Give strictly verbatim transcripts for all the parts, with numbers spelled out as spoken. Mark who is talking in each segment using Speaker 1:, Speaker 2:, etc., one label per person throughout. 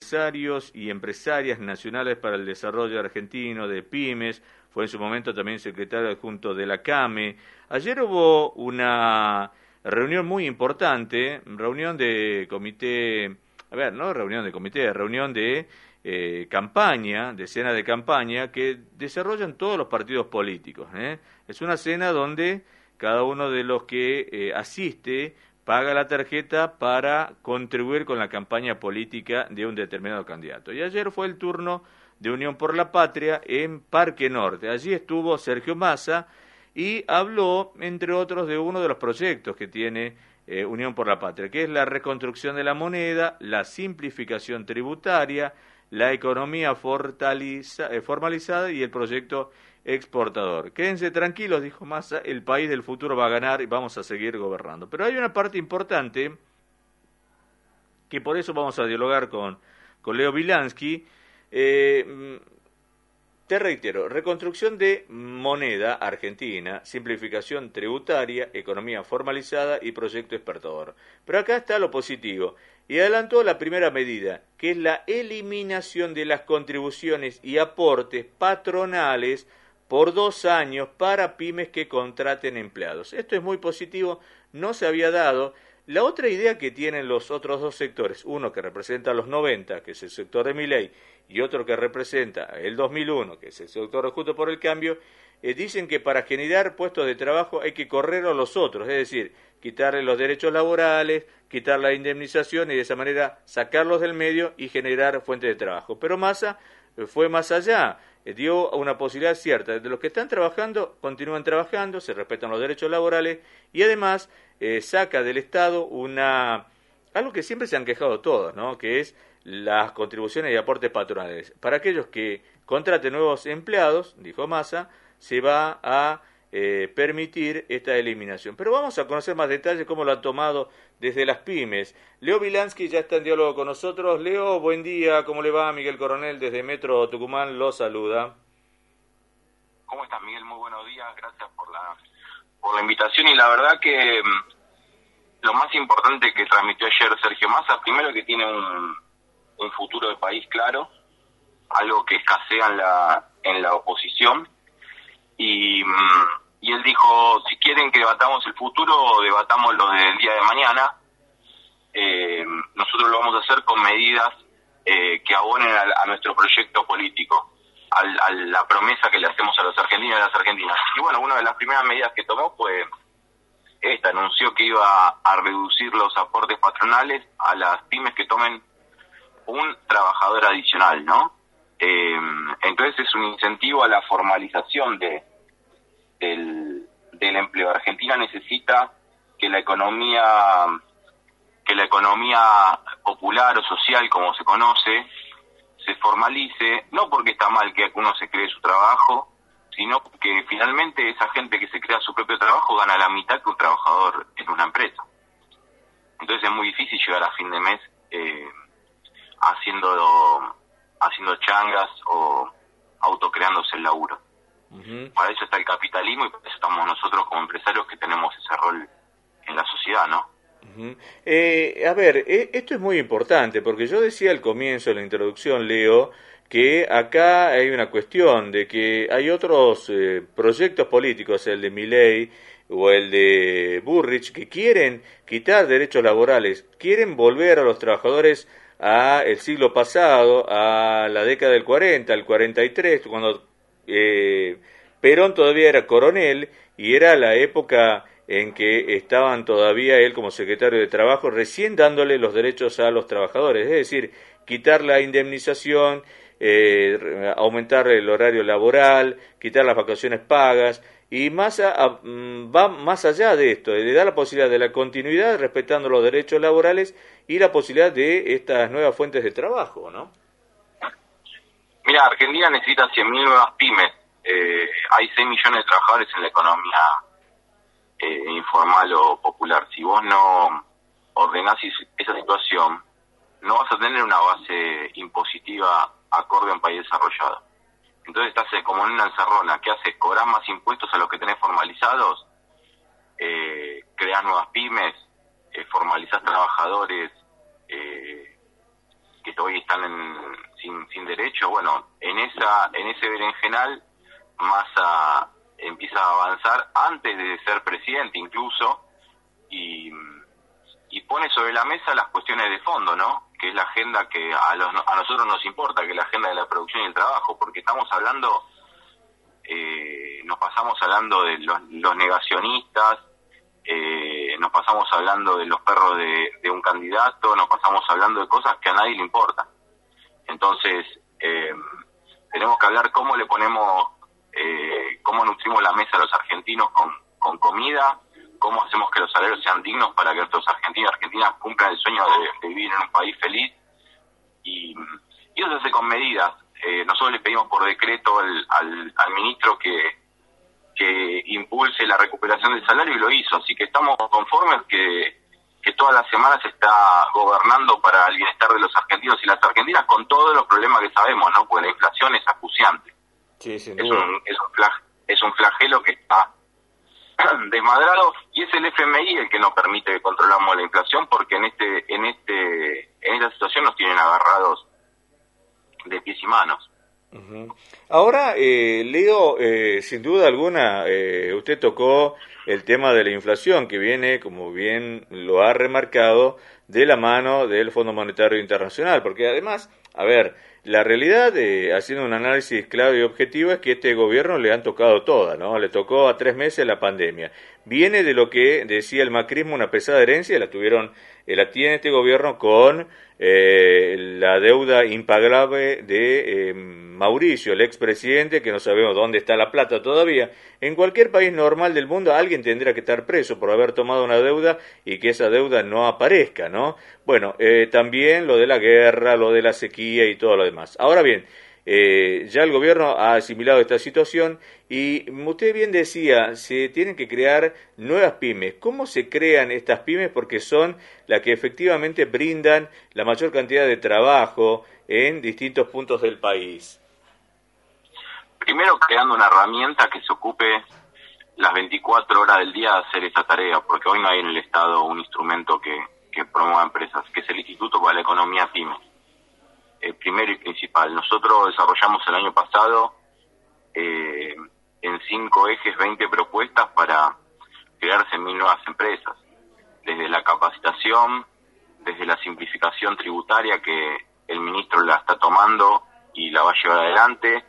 Speaker 1: empresarios y empresarias nacionales para el desarrollo argentino, de pymes, fue en su momento también secretario adjunto de la CAME. Ayer hubo una reunión muy importante, reunión de comité, a ver, no reunión de comité, reunión de eh, campaña, de cena de campaña, que desarrollan todos los partidos políticos, ¿eh? Es una cena donde cada uno de los que eh, asiste paga la tarjeta para contribuir con la campaña política de un determinado candidato. Y ayer fue el turno de Unión por la Patria en Parque Norte. Allí estuvo Sergio Massa y habló, entre otros, de uno de los proyectos que tiene eh, Unión por la Patria, que es la reconstrucción de la moneda, la simplificación tributaria, la economía fortaliza, eh, formalizada y el proyecto exportador. Quédense tranquilos, dijo Massa, el país del futuro va a ganar y vamos a seguir gobernando. Pero hay una parte importante que por eso vamos a dialogar con, con Leo Wilansky. Eh, te reitero, reconstrucción de moneda argentina, simplificación tributaria, economía formalizada y proyecto exportador. Pero acá está lo positivo. Y adelantó la primera medida, que es la eliminación de las contribuciones y aportes patronales por dos años para pymes que contraten empleados. Esto es muy positivo, no se había dado. La otra idea que tienen los otros dos sectores, uno que representa a los noventa, que es el sector de Milei, y otro que representa el dos mil uno, que es el sector de Justo por el Cambio, eh, dicen que para generar puestos de trabajo hay que correr a los otros, es decir, quitarle los derechos laborales, quitar la indemnización y de esa manera sacarlos del medio y generar fuentes de trabajo. Pero Massa eh, fue más allá, eh, dio una posibilidad cierta, de los que están trabajando, continúan trabajando, se respetan los derechos laborales y además eh, saca del Estado una algo que siempre se han quejado todos, ¿no? Que es las contribuciones y aportes patronales. Para aquellos que contraten nuevos empleados, dijo Massa, se va a eh, permitir esta eliminación. Pero vamos a conocer más detalles cómo lo han tomado desde las pymes. Leo Wilansky ya está en diálogo con nosotros. Leo, buen día, ¿cómo le va? Miguel Coronel desde Metro Tucumán lo saluda.
Speaker 2: ¿Cómo estás, Miguel? Muy buenos días, gracias por la, por la invitación y la verdad que lo más importante que transmitió ayer Sergio Massa, primero que tiene un, un futuro de país claro, algo que escasea en la, en la oposición, y, y él dijo, si quieren que debatamos el futuro, debatamos lo del día de mañana, eh, nosotros lo vamos a hacer con medidas eh, que abonen a, a nuestro proyecto político, a, a la promesa que le hacemos a los argentinos y a las argentinas. Y bueno, una de las primeras medidas que tomó fue esta, anunció que iba a reducir los aportes patronales a las pymes que tomen un trabajador adicional, ¿no? Eh, entonces es un incentivo a la formalización de del, del empleo. Argentina necesita que la economía que la economía popular o social, como se conoce, se formalice, no porque está mal que uno se cree su trabajo, sino que finalmente esa gente que se crea su propio trabajo gana la mitad que un trabajador en una empresa. Entonces es muy difícil llegar a fin de mes eh, haciendo haciendo changas o autocreándose el laburo. Uh-huh. Para eso está el capitalismo y para eso estamos nosotros como empresarios que tenemos ese rol en la sociedad, ¿no?
Speaker 1: Uh-huh. Eh, a ver, eh, esto es muy importante porque yo decía al comienzo de la introducción, Leo, que acá hay una cuestión de que hay otros eh, proyectos políticos, el de Milei o el de Burrich, que quieren quitar derechos laborales, quieren volver a los trabajadores a el siglo pasado, a la década del cuarenta, al cuarenta y tres, cuando eh, Perón todavía era coronel y era la época en que estaban todavía él como secretario de Trabajo recién dándole los derechos a los trabajadores, es decir, quitar la indemnización, eh, aumentar el horario laboral, quitar las vacaciones pagas, y Massa a, va más allá de esto, le da la posibilidad de la continuidad respetando los derechos laborales y la posibilidad de estas nuevas fuentes de trabajo, ¿no?
Speaker 2: Mira, Argentina necesita cien mil nuevas pymes, eh, hay seis millones de trabajadores en la economía eh, informal o popular. Si vos no ordenás esa situación, no vas a tener una base impositiva acorde a un país desarrollado. Entonces estás como en una encerrona. ¿Qué haces? ¿Cobrás más impuestos a los que tenés formalizados? Eh, ¿Creás nuevas pymes? Eh, ¿Formalizás trabajadores? Eh, que hoy están en, sin, sin derecho. Bueno, en esa en ese berenjenal Massa empieza a avanzar antes de ser presidente incluso, y, y pone sobre la mesa las cuestiones de fondo, ¿no? Que es la agenda que a, los, a nosotros nos importa, que es la agenda de la producción y el trabajo, porque estamos hablando, eh, nos pasamos hablando de los, los negacionistas, eh, nos pasamos hablando de los perros de, de un candidato, nos pasamos hablando de cosas que a nadie le importan. Entonces, eh, tenemos que hablar cómo le ponemos, eh, cómo nutrimos la mesa a los argentinos con, con comida, cómo hacemos que los salarios sean dignos para que nuestros argentinos y argentinas cumplan el sueño de, de vivir en un país feliz, y, y eso se hace con medidas. Eh, nosotros le pedimos por decreto al, al, al ministro que, que impulse la recuperación del salario, y lo hizo, así que estamos conformes que, que todas las semanas se está gobernando para el bienestar de los argentinos y las argentinas, con todos los problemas que sabemos, ¿no? Porque la inflación es acuciante.
Speaker 1: Sí, sin
Speaker 2: es,
Speaker 1: duda.
Speaker 2: un, es, un flag, es un flagelo que está desmadrado, y es el F M I el que nos permite que controlamos la inflación, porque en este en este en esta situación nos tienen agarrados de pies y manos.
Speaker 1: Uh-huh. Ahora, eh, Leo, eh, sin duda alguna, eh, usted tocó el tema de la inflación, que viene, como bien lo ha remarcado, de la mano del Fondo Monetario Internacional, porque además, a ver, la realidad, eh, haciendo un análisis claro y objetivo, es que este gobierno le han tocado todas, ¿no? Le tocó a tres meses la pandemia. Viene de lo que decía el macrismo, una pesada herencia, la tuvieron, eh, la tiene este gobierno con eh, la deuda impagable de eh, Mauricio, el expresidente, que no sabemos dónde está la plata todavía. En cualquier país normal del mundo alguien tendrá que estar preso por haber tomado una deuda y que esa deuda no aparezca, ¿no? Bueno, eh, también lo de la guerra, lo de la sequía y todo lo demás. Ahora bien, eh, ya el gobierno ha asimilado esta situación y usted bien decía, se tienen que crear nuevas pymes. ¿Cómo se crean estas pymes? Porque son las que efectivamente brindan la mayor cantidad de trabajo en distintos puntos del país.
Speaker 2: Primero, creando una herramienta que se ocupe las veinticuatro horas del día de hacer esa tarea, porque hoy no hay en el Estado un instrumento que, que promueva empresas, que es el Instituto para la Economía Pyme. Eh, primero y principal, nosotros desarrollamos el año pasado eh, en cinco ejes veinte propuestas para crearse mil nuevas empresas, desde la capacitación, desde la simplificación tributaria, que el ministro la está tomando y la va a llevar adelante,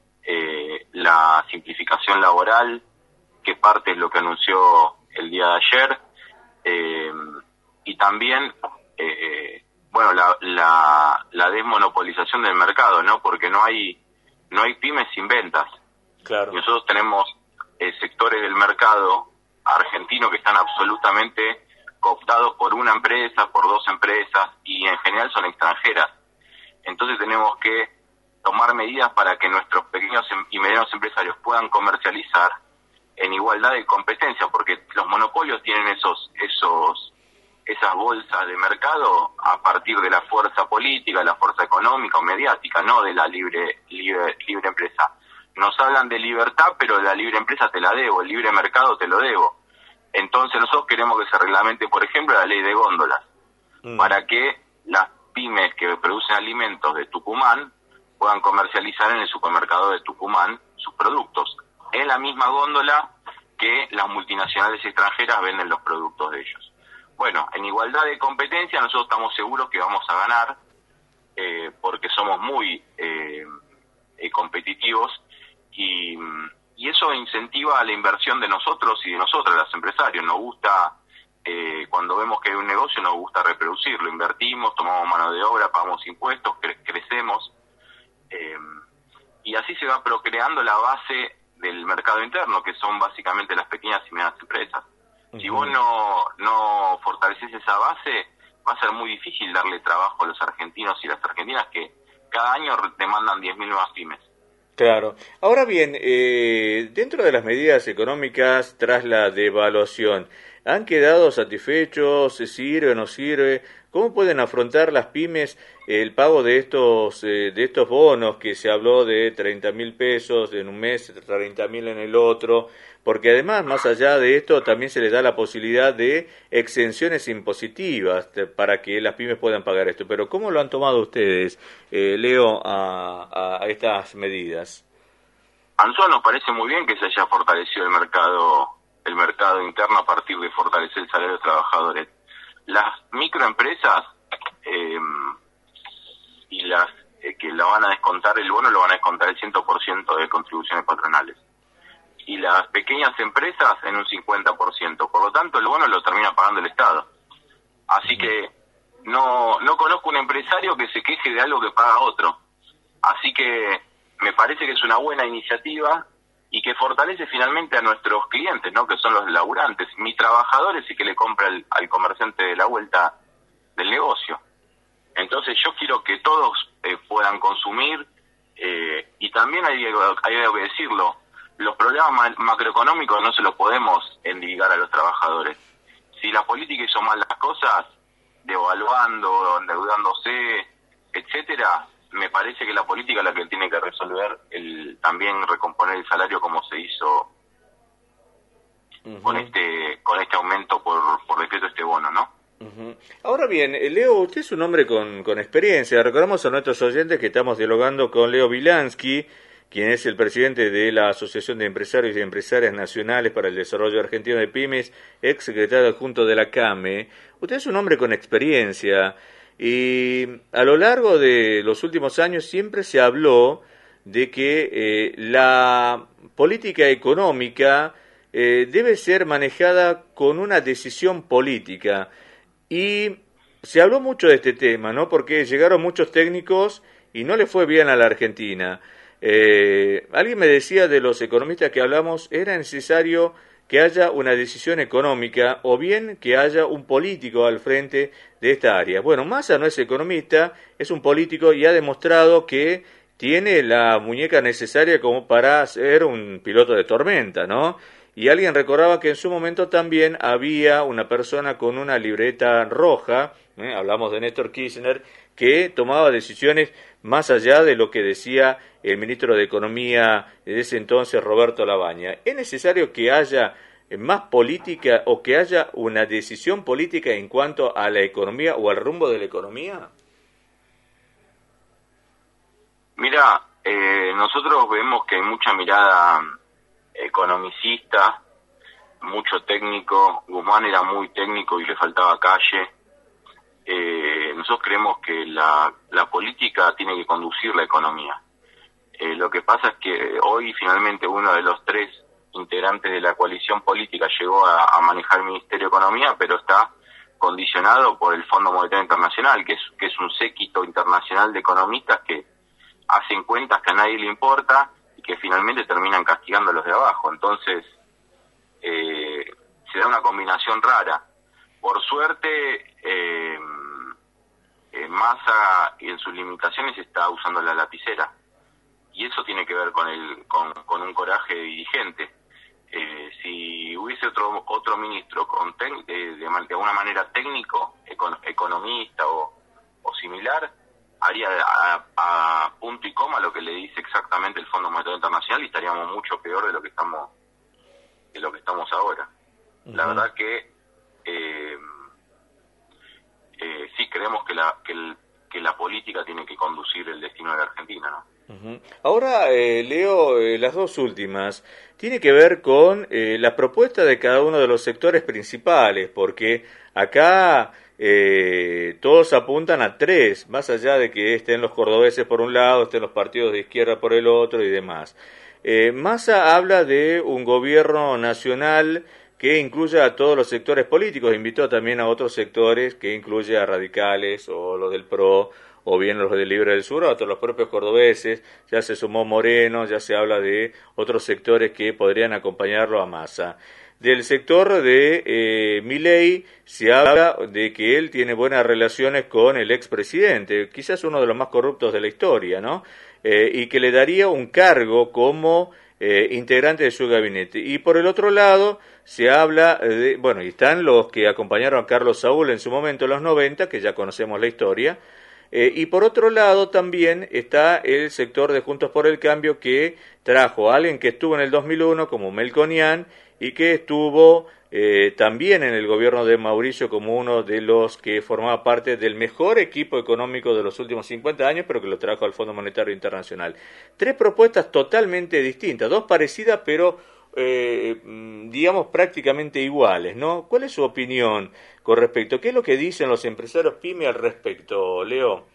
Speaker 2: eh, la simplificación laboral, que parte es lo que anunció el día de ayer, eh, y también eh, bueno la, la la desmonopolización del mercado, ¿no? Porque no hay no hay pymes sin ventas.
Speaker 1: Claro.
Speaker 2: Y nosotros tenemos eh, sectores del mercado argentino que están absolutamente cooptados por una empresa, por dos empresas, y en general son extranjeras. Entonces tenemos que tomar medidas para que nuestros pequeños y medianos empresarios puedan comercializar en igualdad de competencia, porque los monopolios tienen esos esos esas bolsas de mercado a partir de la fuerza política, la fuerza económica o mediática, no de la libre libre libre empresa. Nos hablan de libertad, pero la libre empresa te la debo, el libre mercado te lo debo. Entonces nosotros queremos que se reglamente, por ejemplo, la ley de góndolas, mm. para que las pymes que producen alimentos de Tucumán puedan comercializar en el supermercado de Tucumán sus productos, en la misma góndola que las multinacionales extranjeras venden los productos de ellos. Bueno, en igualdad de competencia nosotros estamos seguros que vamos a ganar, eh, porque somos muy eh, eh, competitivos, y, y eso incentiva la inversión de nosotros y de nosotros, los empresarios. Nos gusta, eh, cuando vemos que hay un negocio, nos gusta reproducirlo, invertimos, tomamos mano de obra, pagamos impuestos, cre- crecemos, eh, y así se va procreando la base del mercado interno, que son básicamente las pequeñas y medianas empresas. Uh-huh. Si vos no, no fortaleces esa base, va a ser muy difícil darle trabajo a los argentinos y las argentinas, que cada año demandan diez mil nuevas pymes.
Speaker 1: Claro. Ahora bien, eh, dentro de las medidas económicas tras la devaluación, ¿Han quedado satisfechos? ¿Se sirve o no sirve? ¿Cómo pueden afrontar las pymes el pago de estos eh, de estos bonos que se habló de treinta mil pesos en un mes, treinta mil en el otro? Porque además, más allá de esto, también se les da la posibilidad de exenciones impositivas para que las pymes puedan pagar esto. Pero ¿cómo lo han tomado ustedes, eh, Leo, a, a estas medidas?
Speaker 2: A nosotros nos parece muy bien que se haya fortalecido el mercado el mercado interno a partir de fortalecer el salario de los trabajadores. Las microempresas eh, y las eh, que lo van a descontar, el bono lo van a descontar el cien por ciento de contribuciones patronales. Y las pequeñas empresas en un cincuenta por ciento. Por lo tanto, el bono lo termina pagando el Estado. Así que no no conozco un empresario que se queje de algo que paga otro. Así que me parece que es una buena iniciativa y que fortalece finalmente a nuestros clientes, ¿no? Que son los laburantes. Mi trabajador es el que le compra el, al comerciante de la vuelta del negocio. Entonces yo quiero que todos eh, puedan consumir eh, y también hay, hay algo que decirlo. Los problemas ma- macroeconómicos no se los podemos endilgar a los trabajadores. Si la política hizo mal las cosas, devaluando, endeudándose, etcétera, me parece que la política es la que tiene que resolver el también recomponer el salario como se hizo uh-huh. con este con este aumento por, por decreto, este bono, ¿no?
Speaker 1: Uh-huh. Ahora bien, Leo, usted es un hombre con, con experiencia. Recordamos a nuestros oyentes que estamos dialogando con Leo Wilansky, quien es el presidente de la Asociación de Empresarios y Empresarias Nacionales para el Desarrollo Argentino de Pymes, ex secretario adjunto de la CAME. Usted es un hombre con experiencia y a lo largo de los últimos años siempre se habló de que eh, la política económica eh, debe ser manejada con una decisión política. Y se habló mucho de este tema, ¿no? Porque llegaron muchos técnicos y no le fue bien a la Argentina. Eh, alguien me decía de los economistas que hablamos, era necesario que haya una decisión económica o bien que haya un político al frente de esta área. Bueno, Massa no es economista, es un político y ha demostrado que tiene la muñeca necesaria como para ser un piloto de tormenta, ¿no? Y alguien recordaba que en su momento también había una persona con una libreta roja, ¿eh? Hablamos de Néstor Kirchner, que tomaba decisiones más allá de lo que decía el ministro de Economía de ese entonces, Roberto Labaña. ¿Es necesario que haya más política o que haya una decisión política en cuanto a la economía o al rumbo de la economía?
Speaker 2: Mira, eh, nosotros vemos que hay mucha mirada economicista, mucho técnico. Guzmán era muy técnico y le faltaba calle. Eh, nosotros creemos que la, la política tiene que conducir la economía. Eh, lo que pasa es que hoy finalmente uno de los tres integrantes de la coalición política llegó a, a manejar el Ministerio de Economía, pero está condicionado por el Fondo Monetario Internacional, que es, que es un séquito internacional de economistas que hacen cuentas que a nadie le importa y que finalmente terminan castigando a los de abajo. Entonces, eh, se da una combinación rara. Por suerte, eh, eh, Massa en sus limitaciones está usando la lapicera. Y eso tiene que ver con el con, con un coraje dirigente. Eh, si hubiese otro otro ministro con tec, de, de, de alguna manera técnico, econ, economista o, o similar, haría a, a punto y coma lo que le dice exactamente el Fondo Monetario Internacional y estaríamos mucho peor de lo que estamos de lo que estamos ahora. Uh-huh. La verdad que eh, eh, sí creemos que la que, el, que la política tiene que conducir el destino de la Argentina, ¿no?
Speaker 1: Uh-huh. Ahora, eh, Leo, eh, las dos últimas, tiene que ver con eh, la propuesta de cada uno de los sectores principales, porque acá eh, todos apuntan a tres, más allá de que estén los cordobeses por un lado, estén los partidos de izquierda por el otro y demás. Eh, Massa habla de un gobierno nacional que incluya a todos los sectores políticos, invitó también a otros sectores que incluye a radicales o los del P R O, o bien los del Libre del Sur, o otros los propios cordobeses, ya se sumó Moreno, ya se habla de otros sectores que podrían acompañarlo a Massa. Del sector de eh, Milei se habla de que él tiene buenas relaciones con el expresidente, quizás uno de los más corruptos de la historia, ¿no? Eh, y que le daría un cargo como eh, integrantes de su gabinete. Y por el otro lado, se habla de, bueno, y están los que acompañaron a Carlos Saúl en su momento, en los noventa, que ya conocemos la historia, eh, y por otro lado también está el sector de Juntos por el Cambio, que trajo a alguien que estuvo en el dos mil uno como Melconian y que estuvo eh, también en el gobierno de Mauricio como uno de los que formaba parte del mejor equipo económico de los últimos cincuenta años, pero que lo trajo al Fondo Monetario Internacional. Tres propuestas totalmente distintas, dos parecidas, pero eh, digamos prácticamente iguales, ¿no? ¿Cuál es su opinión con respecto? ¿Qué es lo que dicen los empresarios PYME al respecto, Leo?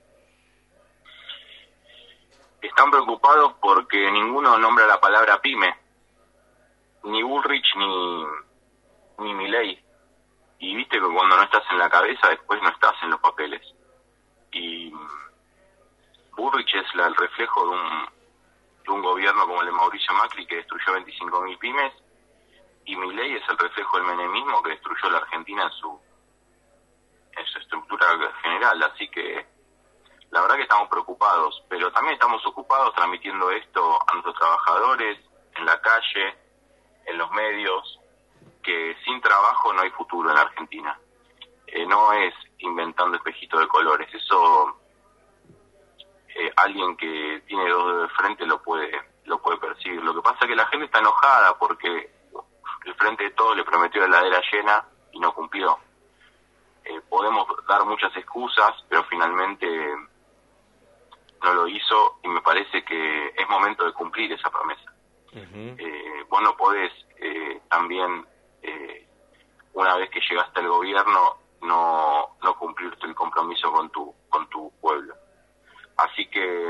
Speaker 2: Están preocupados porque ninguno nombra la palabra pyme, ni Bullrich ni, ni Milei. Y viste que cuando no estás en la cabeza, después no estás en los papeles. Y Bullrich es la, el reflejo de un, de un gobierno como el de Mauricio Macri, que destruyó veinticinco mil pymes, y Milei es el reflejo del menemismo, que destruyó la Argentina en su, en su estructura general. Así que la verdad que estamos preocupados, pero también estamos ocupados transmitiendo esto a nuestros trabajadores, en la calle, en los medios, que sin trabajo no hay futuro en la Argentina. Eh, no es inventando espejitos de colores, eso eh, alguien que tiene dos dedos de frente lo puede lo puede percibir. Lo que pasa es que la gente está enojada porque el Frente de Todos le prometió la heladera llena y no cumplió. Eh, podemos dar muchas excusas, pero finalmente no lo hizo, y me parece que es momento de cumplir esa promesa. Uh-huh. Eh, vos no podés eh, también, eh, una vez que llegaste al gobierno, no no cumplirte el compromiso con tu con tu pueblo. Así que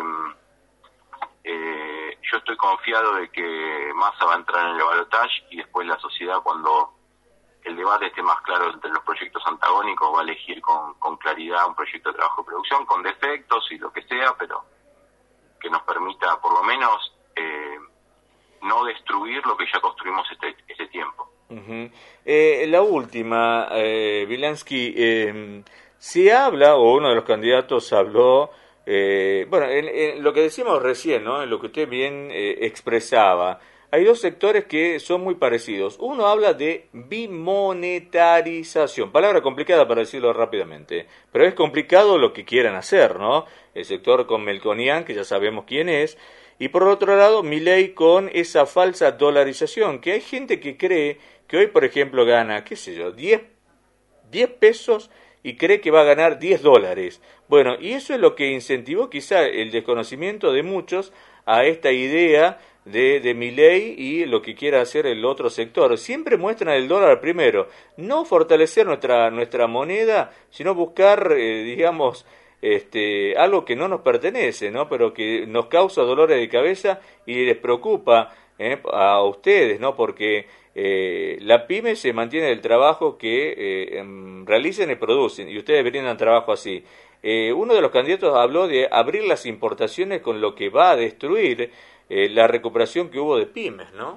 Speaker 2: eh, yo estoy confiado de que Massa va a entrar en el balotaje, y después la sociedad, cuando el debate esté más claro entre los proyectos antagónicos, va a elegir con, con claridad un proyecto de trabajo y producción, con defectos y lo que sea, pero que nos permita por lo menos eh, no destruir lo que ya construimos este, este tiempo.
Speaker 1: Uh-huh. Eh, la última, eh, Wilansky, eh, se habla, o uno de los candidatos habló, eh, bueno, en, en lo que decíamos recién, ¿no? En lo que usted bien eh, expresaba, hay dos sectores que son muy parecidos. Uno habla de bimonetarización, palabra complicada para decirlo rápidamente, pero es complicado lo que quieran hacer, ¿no? El sector con Melconian, que ya sabemos quién es, y por otro lado, Milei con esa falsa dolarización, que hay gente que cree que hoy, por ejemplo, gana, qué sé yo, diez pesos y cree que va a ganar diez dólares. Bueno, y eso es lo que incentivó quizá el desconocimiento de muchos a esta idea de, de Milei y lo que quiera hacer el otro sector. Siempre muestran el dólar primero, no fortalecer nuestra, nuestra moneda, sino buscar, eh, digamos, Este, algo que no nos pertenece, ¿no? Pero que nos causa dolores de cabeza y les preocupa eh, a ustedes, ¿no? Porque eh, la pyme se mantiene del trabajo que eh, realicen y producen, y ustedes brindan trabajo así. Eh, uno de los candidatos habló de abrir las importaciones, con lo que va a destruir eh, la recuperación que hubo de pymes, ¿no?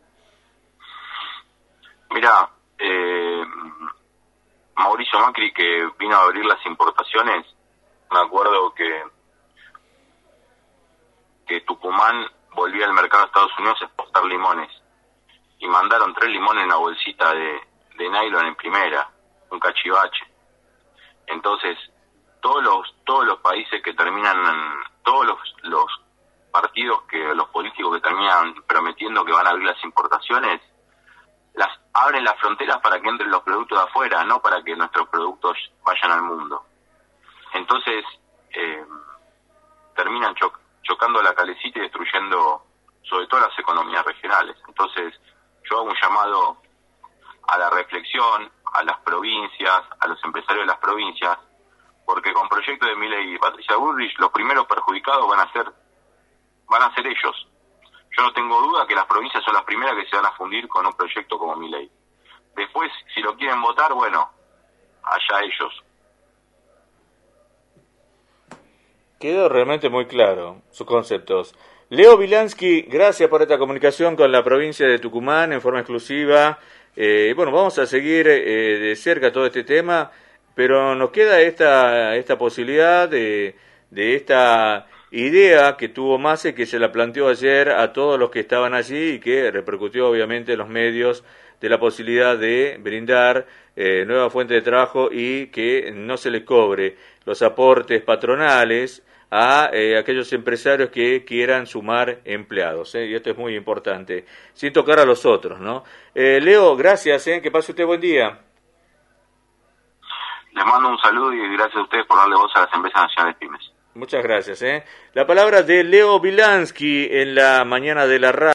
Speaker 2: Mirá, eh, Mauricio Macri, que vino a abrir las importaciones, me acuerdo que que Tucumán volvía al mercado de Estados Unidos a exportar limones, y mandaron tres limones en una bolsita de, de nylon en primera, un cachivache. Entonces, todos los todos los países que terminan, todos los, los partidos, que los políticos que terminan prometiendo que van a abrir las importaciones, las abren las fronteras para que entren los productos de afuera, no para que nuestros productos vayan al mundo. Entonces eh, terminan cho- chocando la calecita y destruyendo sobre todo las economías regionales. Entonces yo hago un llamado a la reflexión, a las provincias, a los empresarios de las provincias, porque con proyectos de Milei y Patricia Bullrich los primeros perjudicados van a ser van a ser ellos. Yo no tengo duda que las provincias son las primeras que se van a fundir con un proyecto como Milei. Después, si lo quieren votar, bueno, allá ellos.
Speaker 1: Quedó realmente muy claro sus conceptos. Leo Wilansky, gracias por esta comunicación con la provincia de Tucumán en forma exclusiva. Eh, bueno, vamos a seguir eh, de cerca todo este tema, pero nos queda esta esta posibilidad de, de esta idea que tuvo Massa y que se la planteó ayer a todos los que estaban allí y que repercutió obviamente en los medios, de la posibilidad de brindar eh, nueva fuente de trabajo y que no se les cobre los aportes patronales a eh, aquellos empresarios que quieran sumar empleados, ¿eh? Y esto es muy importante, sin tocar a los otros, ¿no? Eh, Leo, gracias, ¿eh? Que pase usted buen día.
Speaker 2: Les mando un saludo y gracias a ustedes por darle voz a las empresas nacionales pymes.
Speaker 1: Muchas gracias, ¿eh? La palabra de Leo Bilansky en la mañana de la radio.